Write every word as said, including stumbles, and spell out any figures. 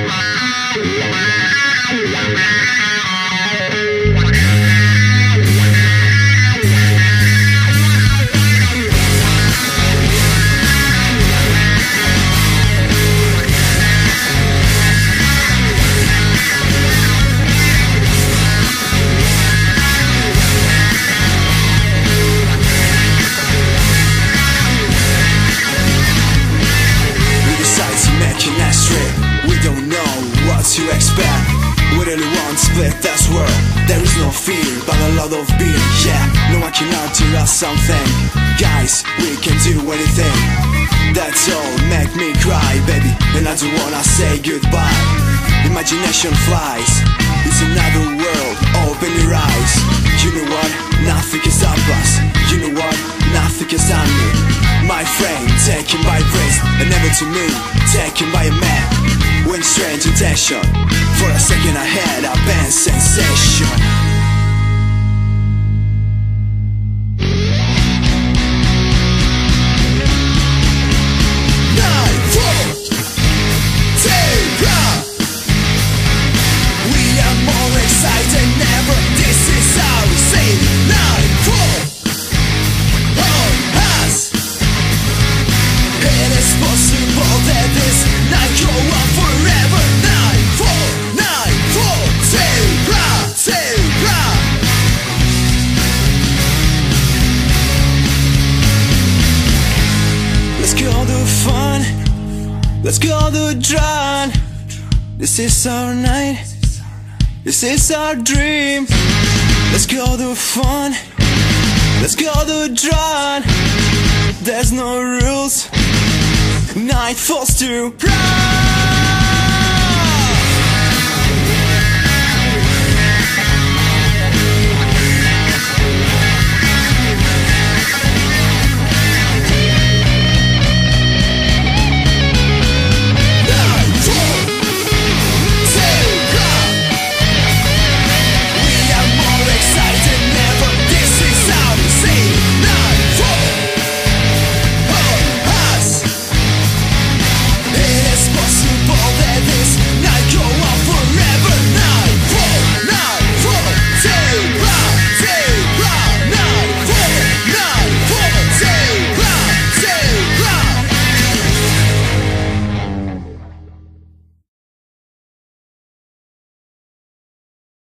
To expect, we really want to split this world. There is no fear, but a lot of beer. Yeah, no one can tell us something. Guys, we can do anything. That's all, make me cry, baby. And I don't wanna say goodbye. Imagination flies, it's another world. Open your eyes. You know what? Nothing can stop us. You know what? Nothing can stop me. My friend, taken by grace, and never to me, taken by a man. When strange intention, for a second I had a bad sensation. Nightfall, take off. We are more excited than ever. This is how we say nightfall on us. It is possible that this night go on forever. Nightfall, nightfall, zebra, zebra. Let's go to fun, let's go to drown. This is our night, this is our dream. Let's go to fun, let's go to drown. There's no rules, night falls to pride.